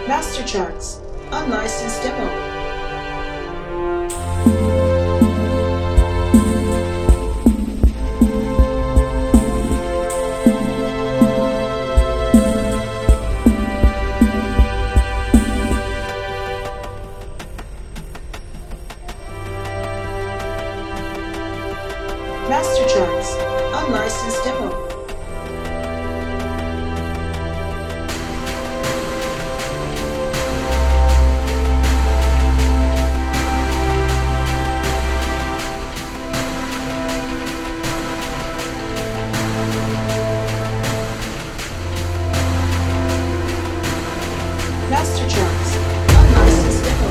Master Charts, unlicensed demo. Master Charts, unlicensed demo. Master Charts, unlicensed demo.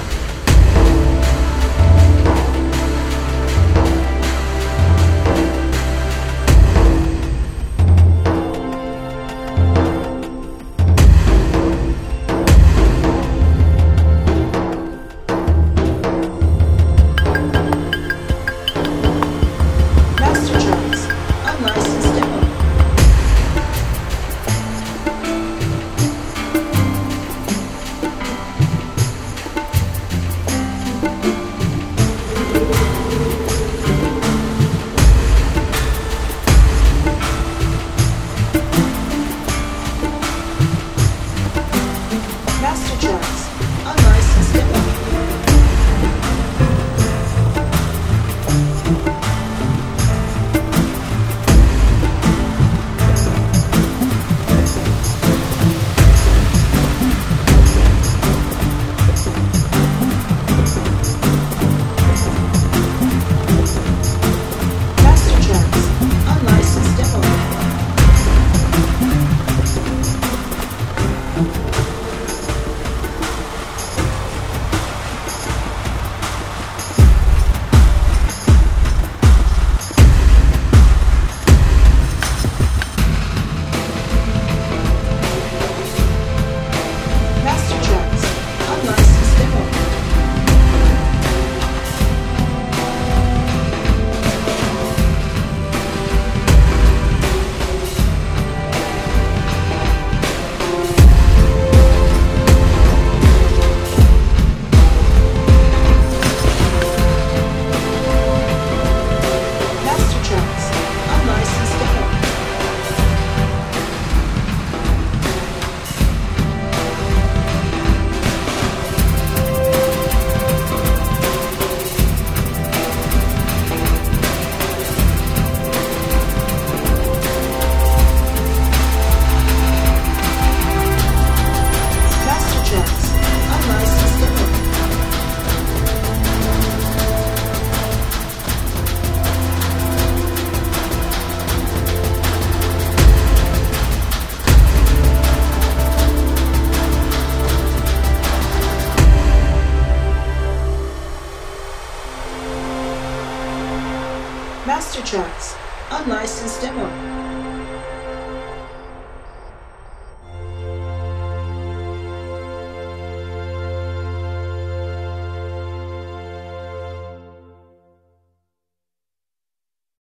Master Charts, unlicensed demo. Master Charts, unlicensed demo. Master Charts, unlicensed demo. Master Charts, unlicensed demo. Master Charts, unlicensed demo. Master Charts, unlicensed demo. Master Charts, unlicensed demo.